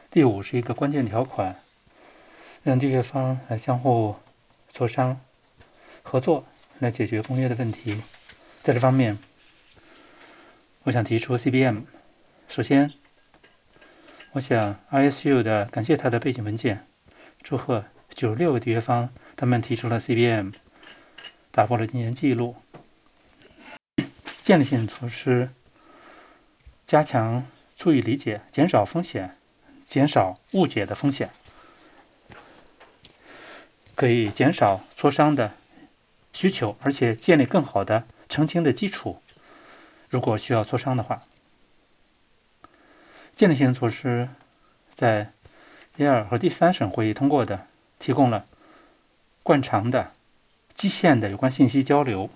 第五是一个关键条款，让缔约方来相互磋商、合作来解决公约的问题。在这方面，我想提出 CBM。首先，我想 ISU 感谢他的背景文件，祝贺96个缔约方，他们提出了 CBM， 打破了今年纪录。建立性措施加强促与理解，减少风险，减少误解的风险，可以减少磋商的需求，而且建立更好的澄清的基础。如果需要磋商的话，建立性措施在第二和第三审会议通过的，提供了惯常的基线的有关信息交流。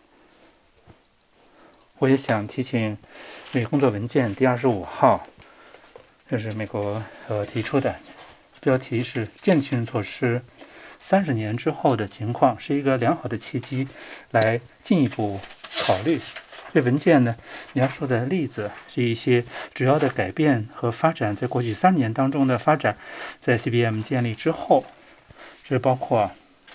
我也想提醒这个工作文件第25号，这是美国提出的，标题是建立性措施30年之后的情况，是一个良好的契机来进一步考虑。这文件呢描述的例子是一些主要的改变和发展，在过去3年当中的发展，在 CBM 建立之后，这包括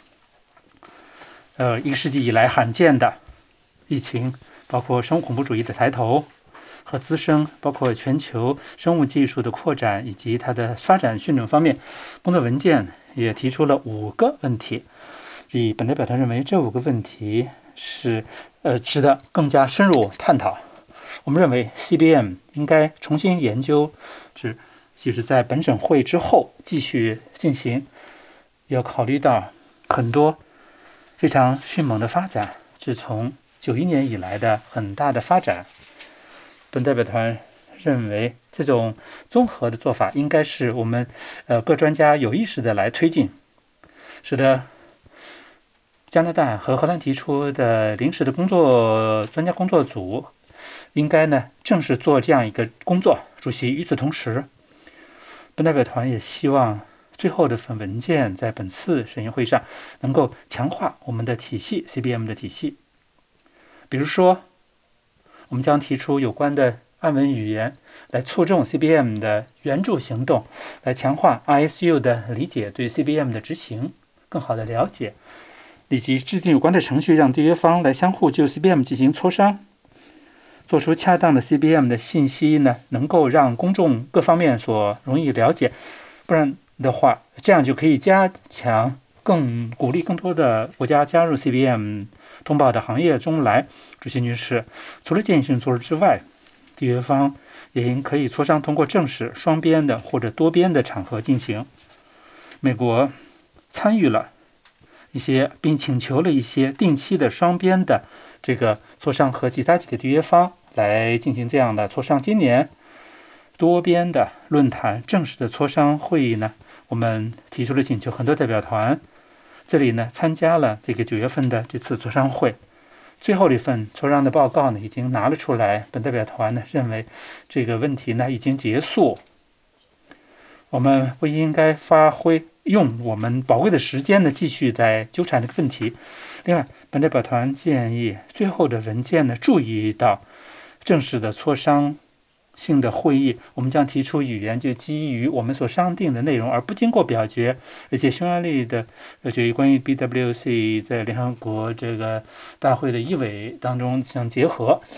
1个世纪以来罕见的疫情，包括生物恐怖主义的抬头和滋生，包括全球生物技术的扩展以及它的发展迅猛方面，工作文件也提出了5个问题。本代表团认为这5个问题是值得更加深入探讨。我们认为 CBM 应该重新研究，就是在本审会之后继续进行，要考虑到很多非常迅猛的发展，是从91年以来的很大的发展。本代表团认为这种综合的做法应该是我们各专家有意识的来推进，使得加拿大和荷兰提出的临时的专家工作组应该呢正式做这样一个工作。主席，与此同时，本代表团也希望最后这份文件在本次审议会上能够强化我们的体系 CBM 的体系。比如说，我们将提出有关的暗文语言来促进 CBM 的援助行动，来强化 ISU 的理解，对 CBM 的执行更好的了解，以及制定有关的程序，让缔约方来相互就 CBM 进行磋商，做出恰当的 CBM 的信息呢，能够让公众各方面所容易了解。不然的话，这样就可以加强鼓励更多的国家加入 CBM 通报的行业中来。主席女士，除了建议性措施之外，缔约方也应可以磋商通过正式、双边的或者多边的场合进行。美国参与了一些，并请求了一些定期的双边的这个磋商，和其他几个缔约方来进行这样的磋商。今年多边的论坛正式的磋商会议呢，我们提出了请求，很多代表团这里呢参加了这个9月份的这次磋商会。最后一份磋商的报告呢已经拿了出来，本代表团呢认为这个问题呢已经结束，我们不应该用我们宝贵的时间呢继续在纠缠这个问题。另外，本代表团建议最后的文件呢注意到正式的磋商性的会议，我们将提出语言就基于我们所商定的内容，而不经过表决，而且匈牙利的决议关于 BWC 在联合国这个大会的议委当中相结合。